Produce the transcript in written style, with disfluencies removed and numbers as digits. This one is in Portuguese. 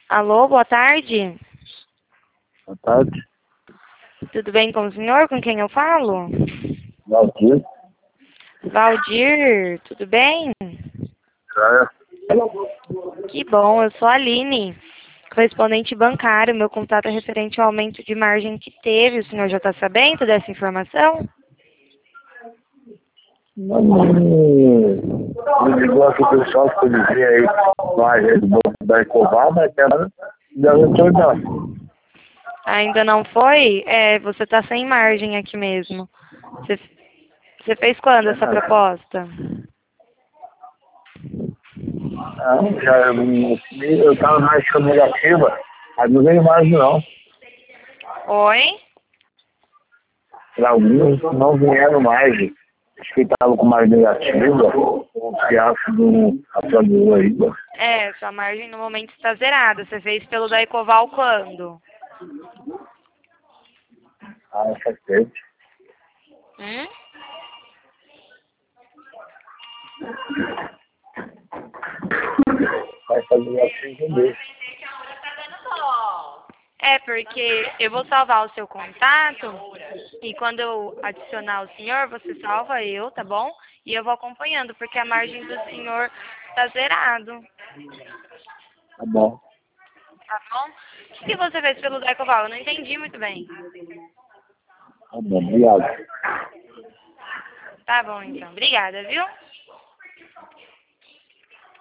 Alô, boa tarde. Boa tarde. Tudo bem com o senhor? Com quem eu falo? Valdir. Valdir, tudo bem? Joia. Que bom, eu sou a Aline, correspondente bancário. Meu contato é referente ao aumento de margem que teve. O senhor já está sabendo dessa informação? Me ligou aqui o pessoal que eu dizia aí com a agente do Banco da Ecoval, mas até agora não foi não. Ainda não foi? Você está sem margem aqui mesmo. Você fez quando essa proposta? Eu estava na ética negativa, mas não veio mais não. Oi? Para alguns não vieram mais. Acho que estavam com mais negativa, ou se acha do apador aí. Sua margem no momento está zerada. Você fez pelo da Ecoval quando? Faz tempo. Hum? Vai fazer assim também. Porque eu vou salvar o seu contato e quando eu adicionar o senhor, você salva eu, tá bom? E eu vou acompanhando, porque a margem do senhor está zerado, Tá bom. tá bom? O que você fez pelo Decoval? Eu não entendi muito bem. Tá bom, obrigado. Tá bom, então. Obrigada, viu?